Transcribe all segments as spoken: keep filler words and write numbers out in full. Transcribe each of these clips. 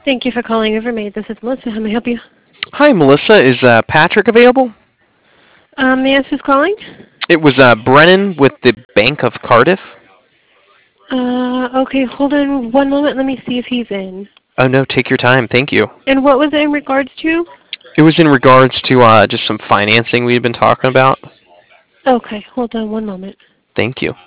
Thank you for calling Rivermaid. This is Melissa. How may I help you? Hi, Melissa. Is uh, Patrick available? Um, may I ask who's calling? It was uh, Brennan with the Bank of Cardiff. Uh, okay, hold on one moment. Let me see if he's in. Oh, no, take your time. Thank you. And what was it in regards to? It was in regards to uh, just some financing we've been talking about. Okay, hold on one moment. Thank you.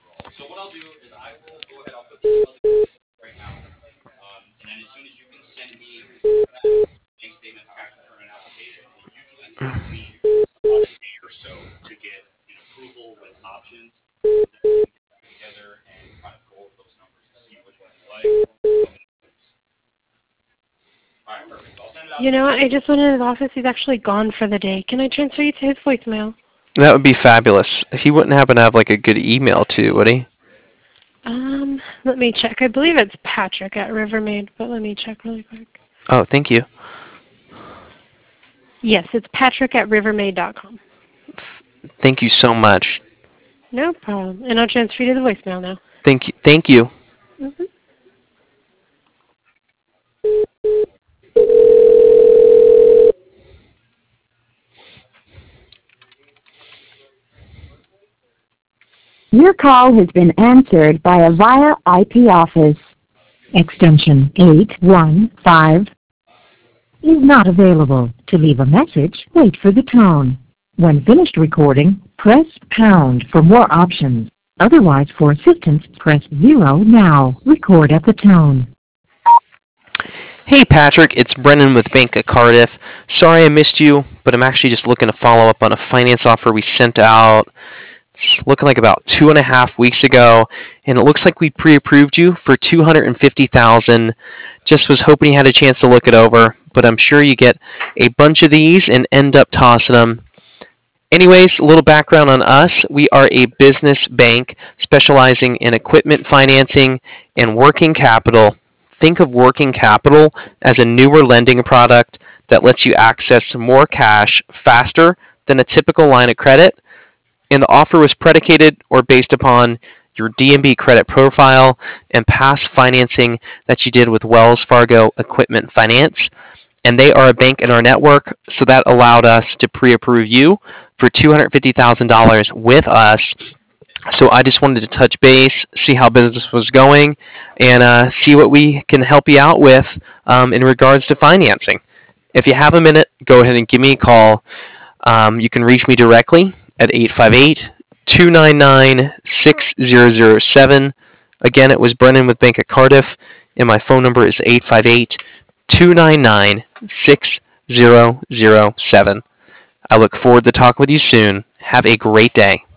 You know what? I just went in his office. He's actually gone for the day. Can I transfer you to his voicemail? That would be fabulous. He wouldn't happen to have like a good email too, would he? Um, let me check. I believe it's Patrick at Rivermaid, but let me check really quick. Oh, thank you. Yes, it's Patrick at rivermaid dot com. Thank you so much. No problem. And I'll transfer you to the voicemail now. Thank you. Thank you. Mm-hmm. Your call has been answered by a via I P office. Extension eight one five is not available. To leave a message, wait for the tone. When finished recording, press pound for more options. Otherwise, for assistance, press zero now. Record at the tone. Hey, Patrick. It's Brennan with Bank of Cardiff. Sorry I missed you, but I'm actually just looking to follow up on a finance offer we sent out. It's looking like about two and a half weeks ago, and it looks like we pre-approved you for two hundred fifty thousand dollars. Just was hoping you had a chance to look it over, but I'm sure you get a bunch of these and end up tossing them. Anyways, a little background on us. We are a business bank specializing in equipment financing and working capital. Think of working capital as a newer lending product that lets you access more cash faster than a typical line of credit. And the offer was predicated or based upon your D and B credit profile and past financing that you did with Wells Fargo Equipment Finance. And they are a bank in our network, so that allowed us to pre-approve you for two hundred fifty thousand dollars with us. So I just wanted to touch base, see how business was going, and uh, see what we can help you out with um, in regards to financing. If you have a minute, go ahead and give me a call. Um, you can reach me directly at eight five eight, two nine nine, six zero zero seven. Again, it was Brennan with Bank of Cardiff, and my phone number is eight five eight, two nine nine, six zero zero seven. I look forward to talking with you soon. Have a great day.